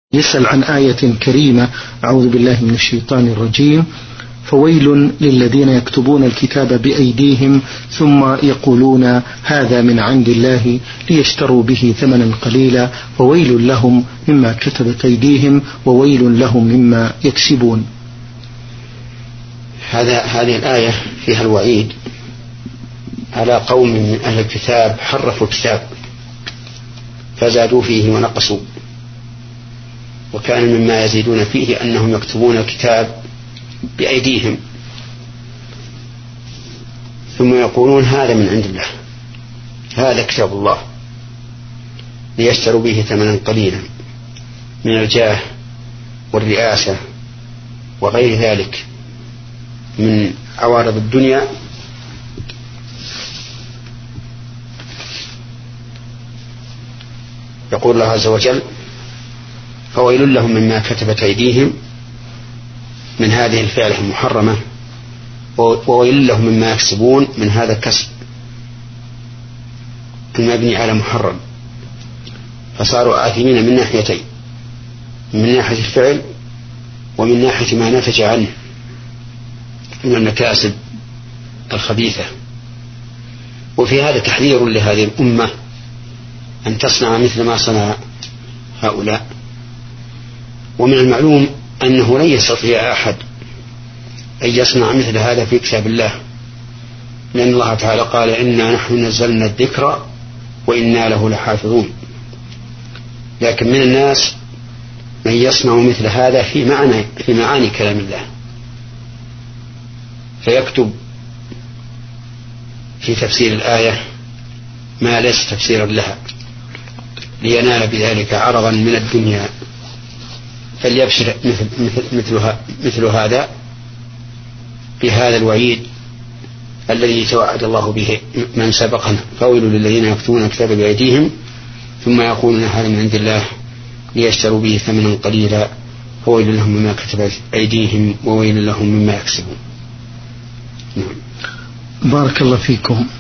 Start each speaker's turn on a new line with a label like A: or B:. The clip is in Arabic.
A: يسأل عن آية كريمة: أعوذ بالله من الشيطان الرجيم. فويل للذين يكتبون الكتاب بأيديهم ثم يقولون هذا من عند الله ليشتروا به ثمنا قليلا وويل لهم مما كتبت أيديهم وويل لهم مما يكسبون.
B: هذه الآية فيها الوعيد على قوم من أهل الكتاب حرفوا الكتاب فزادوا فيه ونقصوا، وكان مما يزيدون فيه أنهم يكتبون الكتاب بأيديهم ثم يقولون هذا من عند الله، هذا كتاب الله، ليشتروا به ثمنا قليلا من الجاه والرئاسة وغير ذلك من عوارض الدنيا. يقول الله عز وجل: فويل لهم مما كتبت أيديهم من هذه الفعلة المحرمة، وويل لهم مما يكسبون من هذا الكسب المبني على محرم، فصاروا آثمين من ناحيتين، من ناحية الفعل ومن ناحية ما نتج عنه من المكاسب الخبيثة. وفي هذا تحذير لهذه الأمة أن تصنع مثل ما صنع هؤلاء. ومن المعلوم أنه لن يستطيع أحد أن يصنع مثل هذا في كتاب الله، لأن الله تعالى قال: إنا نحن نزلنا الذكر وإنا له لحافظون. لكن من الناس من يصنع مثل هذا في معاني كلام الله، فيكتب في تفسير الآية ما ليس تفسيرا لها لينال بذلك عرضا من الدنيا، فليبشر مثل هذا بهذا الوعيد الذي توعد الله به من سبقنا: فويل للذين يكتبون الكتاب بأيديهم ثم يقولون هذا من عند الله ليشتروا به ثمنا قليلا وويل لهم مما كتبت أيديهم وويل لهم مما يكسبون.
A: بارك الله فيكم.